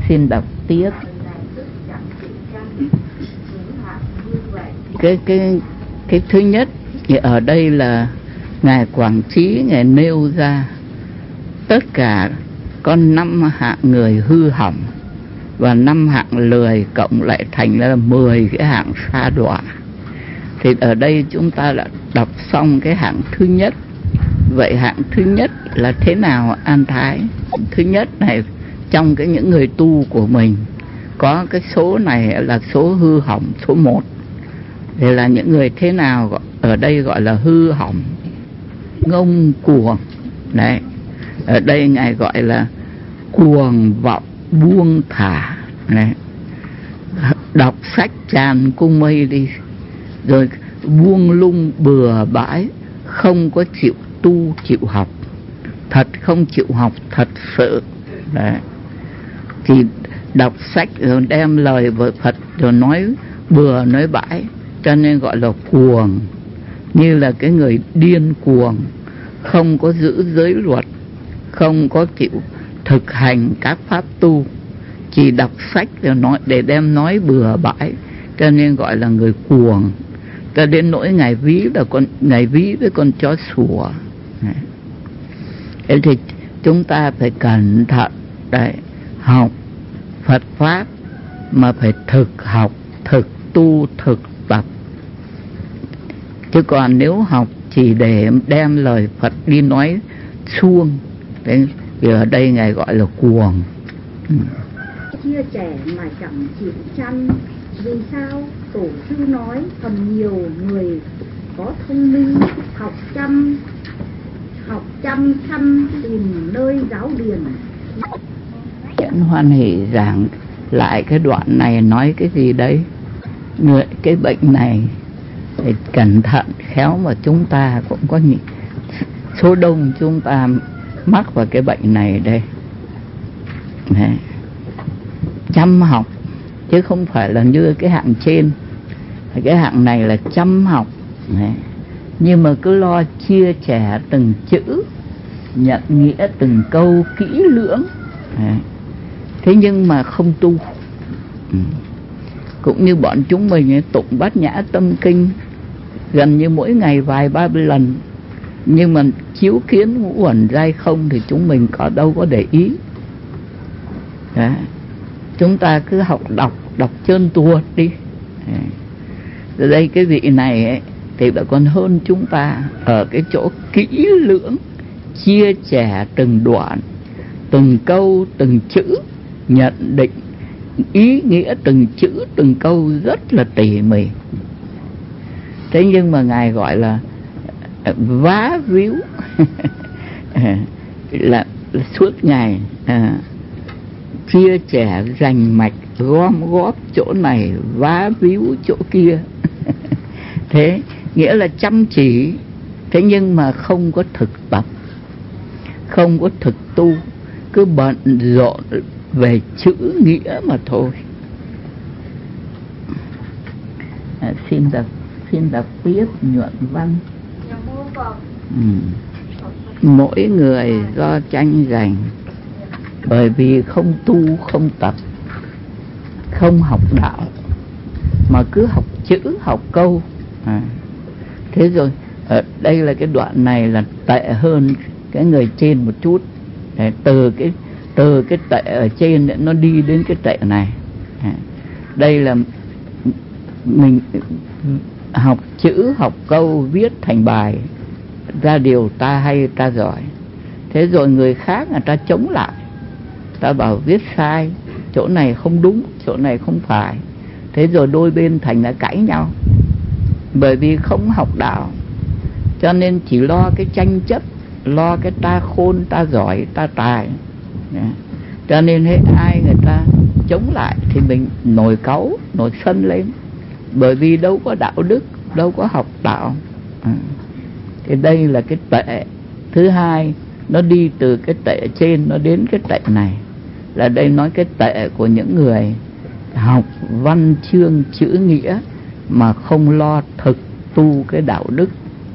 Xin đọc tiếp. Cái thứ nhất thì ở đây là Ngài Quảng Trí Ngài nêu ra tất cả có 5 hạng người hư hỏng và 5 hạng lười, cộng lại thành là 10 cái hạng sa đọa. Thì ở đây chúng ta đã đọc xong cái hạng thứ nhất. Vậy hạng thứ nhất là thế nào An Thái? Thứ nhất này, trong những người tu của mình có cái số này là số hư hỏng số 1. Thì là những người thế nào? Ở đây gọi là hư hỏng, ngông cuồng. Đấy, ở đây Ngài gọi là cuồng vọng buông thả. Đấy, đọc sách tràn cung mây đi, rồi buông lung bừa bãi, không có chịu tu chịu học, thật không chịu học thật sự. Đấy, thì đọc sách rồi đem lời vợ Phật rồi nói bừa nói bãi, cho nên gọi là cuồng, như là cái người điên cuồng, không có giữ giới luật, không có chịu thực hành các pháp tu, chỉ đọc sách rồi nói để đem nói bừa bãi, cho nên gọi là người cuồng. Cho đến nỗi Ngài ví với con chó sủa. Thế thì chúng ta phải cẩn thận đấy, học Phật pháp mà phải thực học, thực tu, thực tập. Chứ còn nếu học chỉ để đem lời Phật đi nói suông, thì ở đây Ngài gọi là cuồng. Chia trẻ mà chẳng chịu chăn, vì sao? Tổ sư nói phần nhiều người có thông minh, học chăm chăm tìm nơi giáo điển. Hiện Hoan Hỷ giảng lại cái đoạn này nói cái gì đấy? Cái bệnh này thì cẩn thận khéo mà chúng ta cũng có số đông chúng ta mắc vào cái bệnh này đây. Đấy, chăm học chứ không phải là như cái hạng trên. Cái hạng này là chăm học. Đấy, nhưng mà cứ lo chia sẻ từng chữ, nhận nghĩa từng câu kỹ lưỡng. Đấy, thế nhưng mà không tu. Cũng như bọn chúng mình ấy, tụng Bát Nhã Tâm Kinh gần như mỗi ngày vài ba lần, nhưng mà chiếu kiến ngũ uẩn giai không thì chúng mình đâu có để ý. Đấy, chúng ta cứ đọc trơn tuột đi. Rồi đây cái vị này ấy, thì đã còn hơn chúng ta ở cái chỗ kỹ lưỡng, chia sẻ từng đoạn, từng câu, từng chữ, nhận định ý nghĩa từng chữ, từng câu rất là tỉ mỉ. Thế nhưng mà Ngài gọi là vá víu là suốt ngày chia sẻ rành mạch, gom góp chỗ này, vá víu chỗ kia. Thế nghĩa là chăm chỉ, thế nhưng mà không có thực tập, không có thực tu, cứ bận rộn về chữ nghĩa mà thôi. Xin đọc tiếp nhuận văn. Mỗi người do tranh giành, bởi vì không tu không tập, không học đạo, mà cứ học chữ học câu. Thế rồi ở đây là cái đoạn này là tệ hơn cái người trên một chút. Từ cái tệ ở trên nó đi đến cái tệ này. Đây là mình học chữ học câu viết thành bài ra điều ta hay ta giỏi. Thế rồi người khác người ta chống lại, ta bảo viết sai, chỗ này không đúng, chỗ này không phải. Thế rồi đôi bên thành là cãi nhau, bởi vì không học đạo, cho nên chỉ lo cái tranh chấp, lo cái ta khôn ta giỏi ta tài. Cho nên hết ai người ta chống lại thì mình nổi cáu nổi sân lên, bởi vì đâu có đạo đức, đâu có học đạo. Thì đây là cái tệ thứ hai, nó đi từ cái tệ trên nó đến cái tệ này. Là đây nói cái tệ của những người học văn chương chữ nghĩa mà không lo thực tu cái đạo đức.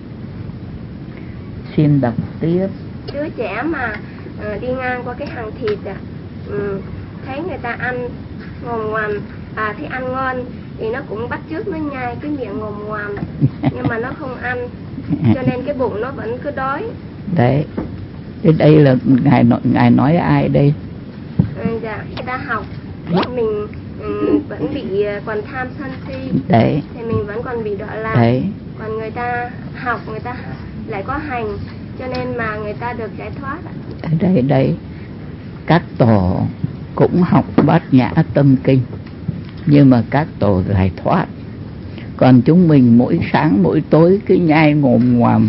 Xin đọc tiếp. Đứa trẻ mà đi ngang qua cái hàng thịt thấy người ta ăn ngồm ngoàm, thấy ăn ngon thì nó cũng bắt chước nó nhai cái miệng ngồm ngoàm, nhưng mà nó không ăn, cho nên cái bụng nó vẫn cứ đói. Đấy, đây là ngài nói ai đây? Dạ, người ta học mình vẫn bị còn tham sân si. Đấy. Thì mình vẫn còn bị đọa lạc. Đấy. Còn người ta học, người ta lại có hành, cho nên mà người ta được giải thoát. Đây, các tổ cũng học Bát Nhã Tâm Kinh, nhưng mà các tổ giải thoát. Còn chúng mình mỗi sáng mỗi tối cứ nhai ngồm ngoàm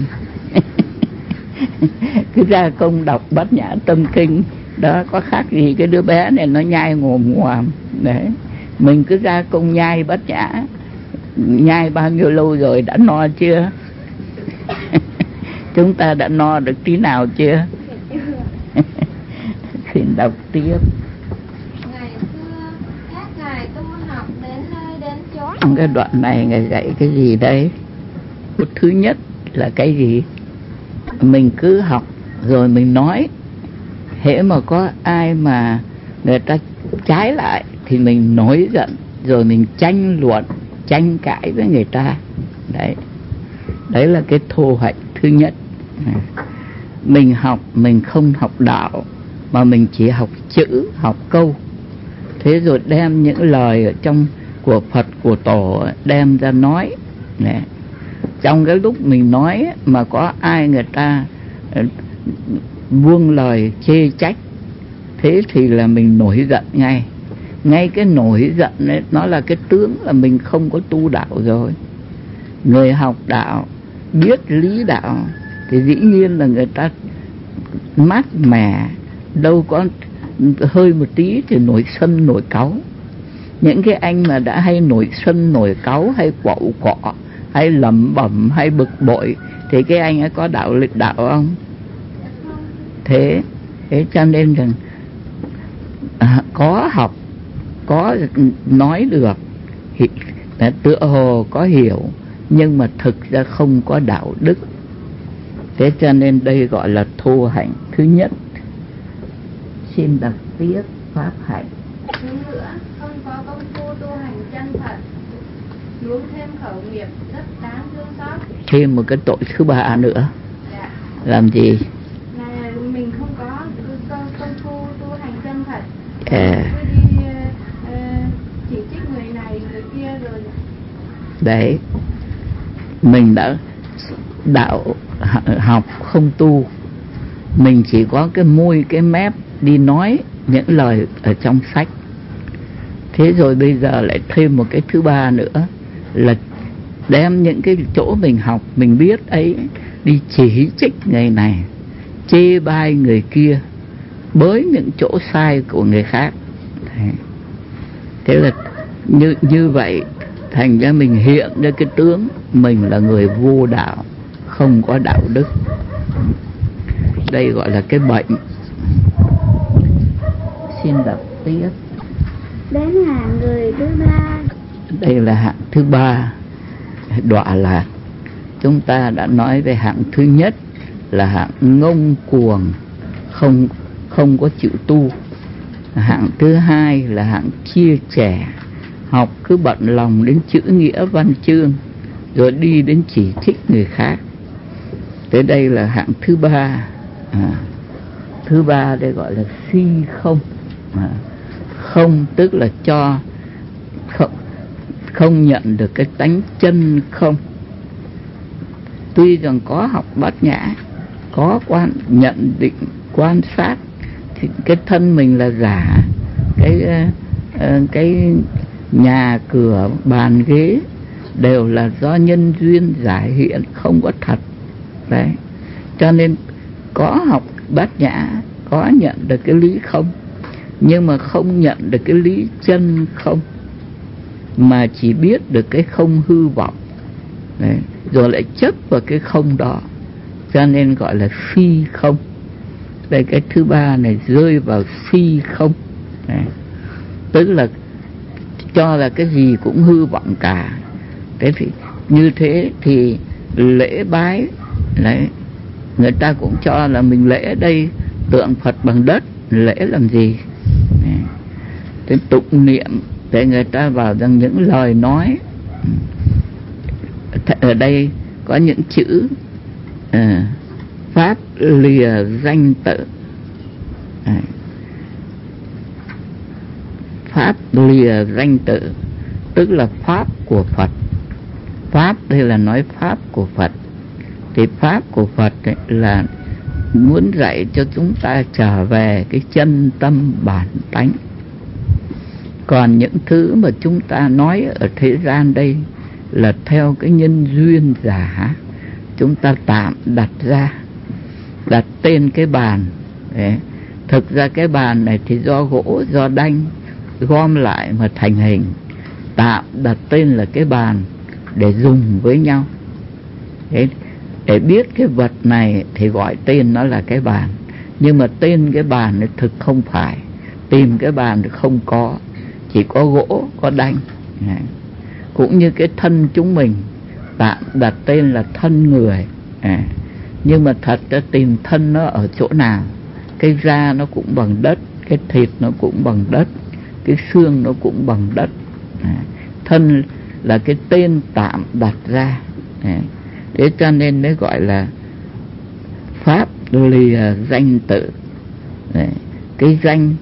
cứ ra công đọc Bát Nhã Tâm Kinh đó, có khác gì cái đứa bé này nó nhai ngồm ngoàm. Đấy, mình cứ ra công nhai Bát Nhã. Nhai bao nhiêu lâu rồi, đã no chưa? Chúng ta đã no được tí nào chưa? Xin đọc tiếp. Ngày xưa các ngài tu học đến nơi đến chốn. Trong cái đoạn này ngài dạy cái gì đây? Thứ nhất là cái gì? Mình cứ học rồi mình nói. Hễ mà có ai mà người ta trái lại thì mình nổi giận, rồi mình tranh luận, tranh cãi với người ta. Đấy là cái thô hạnh thứ nhất. Mình học, mình không học đạo, mà mình chỉ học chữ, học câu. Thế rồi đem những lời ở trong của Phật, của Tổ đem ra nói. Trong cái lúc mình nói mà có ai người ta buông lời chê trách, thế thì là mình nổi giận ngay. Ngay cái nổi giận ấy, nó là cái tướng là mình không có tu đạo rồi. Người học đạo, biết lý đạo thì dĩ nhiên là người ta mát mẻ, đâu có hơi một tí thì nổi sân nổi cáu. Những cái anh mà đã hay nổi sân nổi cáu, hay quẩu quọ, hay lẩm bẩm, hay bực bội, thì cái anh ấy có đạo lịch đạo không? Thế cho nên rằng có học, có nói được, tựa hồ có hiểu, nhưng mà thực ra không có đạo đức. Thế cho nên đây gọi là thô hạnh thứ nhất. Xin đọc tiếp pháp hạnh. Thứ nữa, không có công phu tu hành chân thật, xuống thêm khẩu nghiệp rất đáng thương xót. Thêm một cái tội thứ ba nữa. Dạ. Làm gì? Là mình không có công phu tu hành chân thật. Cứ đi chỉ trích người này người kia rồi. Đấy, mình đã đạo học không tu, mình chỉ có cái môi cái mép đi nói những lời ở trong sách. Thế rồi bây giờ lại thêm một cái thứ ba nữa là đem những cái chỗ mình học, mình biết ấy, đi chỉ trích người này, chê bai người kia, bới những chỗ sai của người khác. Thế là như vậy, thành ra mình hiện ra cái tướng mình là người vô đạo, không có đạo đức. Đây gọi là cái bệnh. Xin đọc tiếp. Đến hạng người thứ ba. Đây là hạng thứ ba, đọa lạc. Chúng ta đã nói về hạng thứ nhất là hạng ngông cuồng, không có chịu tu. Hạng thứ hai là hạng chia sẻ, học cứ bận lòng đến chữ nghĩa văn chương, rồi đi đến chỉ trích người khác. Tới đây là hạng thứ ba. Thứ ba đây gọi là si không. Không tức là cho không nhận được cái tánh chân không. Tuy rằng có học Bát Nhã, có nhận định quan sát, thì cái thân mình là giả, cái nhà cửa bàn ghế đều là do nhân duyên giải hiện, không có thật. Đấy, cho nên có học Bát Nhã, có nhận được cái lý không, nhưng mà không nhận được cái lý chân không, mà chỉ biết được cái không hư vọng. Đấy, rồi lại chấp vào cái không đó, cho nên gọi là phi không. Đây, cái thứ ba này rơi vào phi không. Đấy, tức là cho là cái gì cũng hư vọng cả. Thế thì như thế thì lễ bái, đấy, người ta cũng cho là mình lễ đây tượng Phật bằng đất, lễ làm gì? Đấy, Thế tụng niệm để người ta vào rằng những lời nói. Ở đây có những chữ pháp lìa danh tự. Pháp lìa danh tự tức là pháp của Phật. Pháp đây là nói pháp của Phật. Thì pháp của Phật là muốn dạy cho chúng ta trở về cái chân tâm bản tánh. Còn những thứ mà chúng ta nói ở thế gian đây là theo cái nhân duyên giả, chúng ta tạm đặt ra, đặt tên cái bàn. Đấy. Thực ra cái bàn này thì do gỗ, do đanh gom lại mà thành hình, tạm đặt tên là cái bàn để dùng với nhau. Đấy. Để biết cái vật này thì gọi tên nó là cái bàn. Nhưng mà tên cái bàn này thực không phải. Tìm cái bàn thì không có, chỉ có gỗ, có đanh. Cũng như cái thân chúng mình tạm đặt tên là thân người. Nhưng mà thật ra tìm thân nó ở chỗ nào? Cái da nó cũng bằng đất, cái thịt nó cũng bằng đất, cái xương nó cũng bằng đất. Thân là cái tên tạm đặt ra. Thế cho nên nó gọi là pháp lìa danh tự. Cái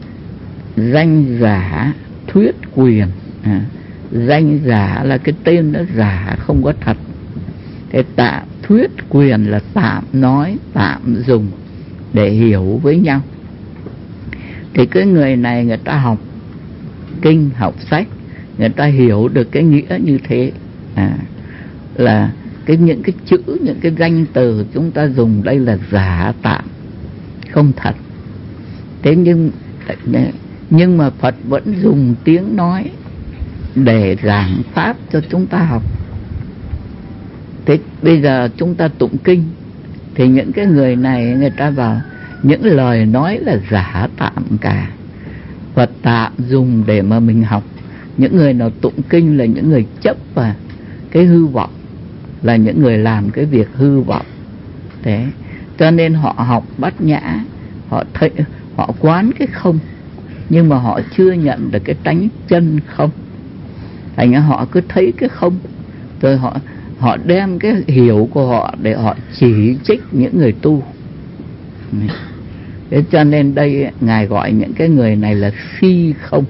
danh giả thuyết quyền. Danh giả là cái tên nó giả, không có thật. Thế tạm thuyết quyền là tạm nói, tạm dùng để hiểu với nhau. Thì cái người này người ta học kinh, học sách, người ta hiểu được cái nghĩa như thế. Là những cái chữ, những cái danh từ chúng ta dùng đây là giả tạm, không thật. Thế nhưng mà Phật vẫn dùng tiếng nói để giảng pháp cho chúng ta học. Thế bây giờ chúng ta tụng kinh thì những cái người này người ta vào những lời nói là giả tạm cả, Phật tạm dùng để mà mình học. Những người nào tụng kinh là những người chấp vào cái hư vọng, là những người làm cái việc hư vọng. Thế cho nên họ học bát nhã, họ thấy, họ quán cái không, nhưng mà họ chưa nhận được cái tánh chân không. Thành ra họ cứ thấy cái không, rồi họ đem cái hiểu của họ để họ chỉ trích những người tu. Thế cho nên đây Ngài gọi những cái người này là phi không.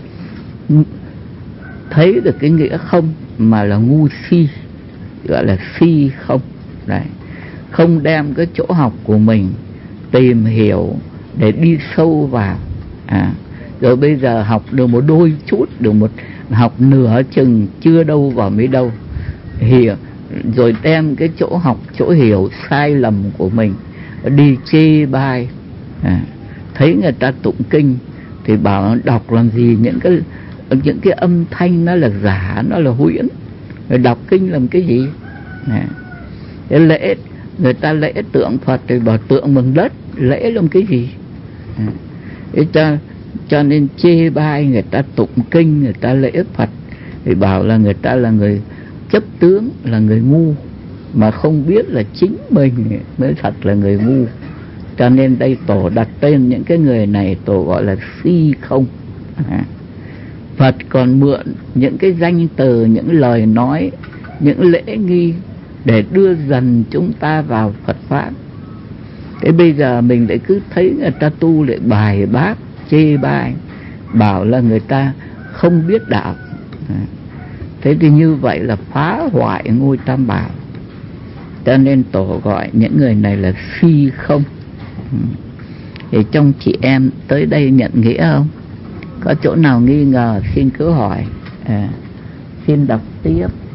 Thấy được cái nghĩa không mà là ngu si, gọi là phi không. Đấy. Không đem cái chỗ học của mình tìm hiểu để đi sâu vào. Rồi bây giờ học được một đôi chút, được một học nửa chừng, chưa đâu vào mấy đâu hiểu, rồi đem cái chỗ học, chỗ hiểu sai lầm của mình đi chê bai. Thấy người ta tụng kinh thì bảo đọc làm gì, những cái âm thanh nó là giả, nó là huyễn, rồi đọc kinh làm cái gì? Cái lễ, người ta lễ tượng Phật thì bảo tượng bằng đất, lễ làm cái gì? Thế cho nên chê bai người ta tụng kinh, người ta lễ Phật thì bảo là người ta là người chấp tướng, là người ngu, mà không biết là chính mình mới thật là người ngu. Cho nên đây Tổ đặt tên những cái người này, Tổ gọi là phi không. Phật còn mượn những cái danh từ, những lời nói, những lễ nghi để đưa dần chúng ta vào Phật Pháp. Thế bây giờ mình lại cứ thấy người ta tu lại bài bác, chê bai, bảo là người ta không biết đạo. Thế thì như vậy là phá hoại ngôi Tam Bảo. Cho nên Tổ gọi những người này là phi không. Thì trong chị em tới đây nhận nghĩa không? Có chỗ nào nghi ngờ xin cứ hỏi. Xin đọc tiếp.